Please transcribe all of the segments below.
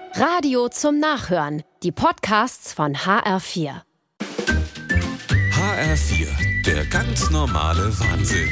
Radio zum Nachhören. Die Podcasts von HR4. HR4, der ganz normale Wahnsinn.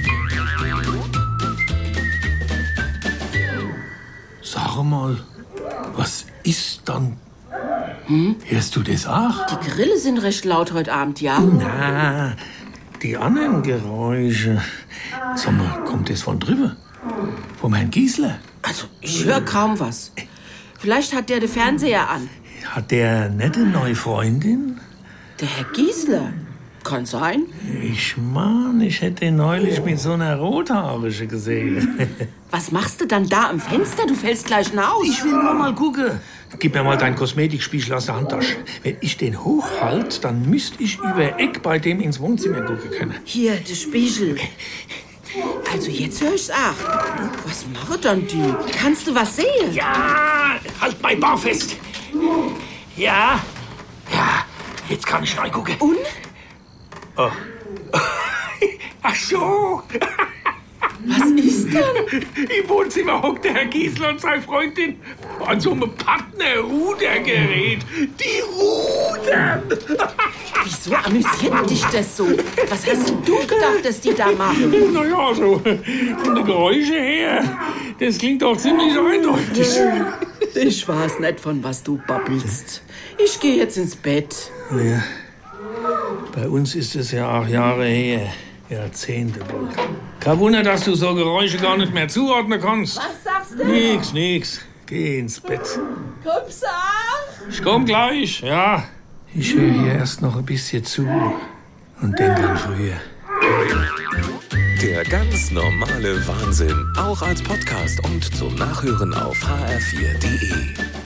Sag mal, was ist dann? Hörst du das auch? Die Grille sind recht laut heute Abend, ja? Na, die anderen Geräusche. Sag mal, kommt das von drüben? Vom Herrn Giesler? Also, ich höre kaum was. Vielleicht hat der den Fernseher an. Hat der nicht eine neue Freundin? Der Herr Giesler? Kann sein. Ich meine, ich hätte ihn neulich mit so einer Rothaarige gesehen. Was machst du dann da am Fenster? Du fällst gleich raus. Ich will nur mal gucken. Gib mir mal deinen Kosmetikspiegel aus der Handtasche. Wenn ich den hochhalte, dann müsste ich über Eck bei dem ins Wohnzimmer gucken können. Hier, der Spiegel. Also jetzt höre ich's auch. Was machen dann die? Kannst du was sehen? Ja, halt mein Bauch fest. Ja, jetzt kann ich reingucken. Und? Oh. Ach so. Was ist denn? Im Wohnzimmer hockt der Herr Giesler und seine Freundin an so einem Partner-Rudergerät. Die rudern! Wieso amüsiert dich das so? Was hast du gedacht, dass die da machen? Naja, so von den Geräuschen her, das klingt doch ziemlich eindeutig. Ich weiß nicht, von was du babbelst. Ich gehe jetzt ins Bett. Ja. Bei uns ist es ja auch Jahre her. Jahrzehnte bald. Kein Wunder, dass du so Geräusche gar nicht mehr zuordnen kannst. Was sagst du? Nix. Geh ins Bett. Kommst du auch? Ich komm gleich, ja. Ich höre hier erst noch ein bisschen zu und denke an früher. Der ganz normale Wahnsinn, auch als Podcast und zum Nachhören auf hr4.de.